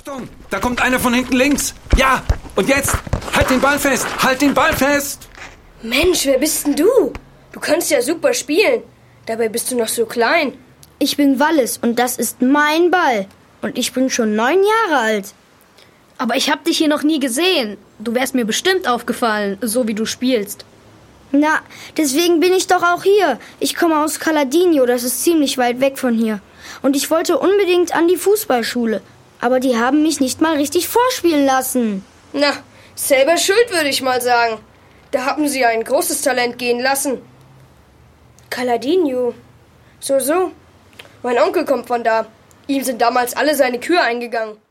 Achtung, da kommt einer von hinten links. Ja, und jetzt, halt den Ball fest, halt den Ball fest. Mensch, wer bist denn du? Du kannst ja super spielen. Dabei bist du noch so klein. Ich bin Wallis und das ist mein Ball. Und ich bin schon 9 Jahre alt. Aber ich hab dich hier noch nie gesehen. Du wärst mir bestimmt aufgefallen, so wie du spielst. Na, deswegen bin ich doch auch hier. Ich komme aus Caladinho, das ist ziemlich weit weg von hier. Und ich wollte unbedingt an die Fußballschule. Aber die haben mich nicht mal richtig vorspielen lassen. Na, selber schuld, würde ich mal sagen. Da haben sie ein großes Talent gehen lassen. Caladinho. So. Mein Onkel kommt von da. Ihm sind damals alle seine Kühe eingegangen.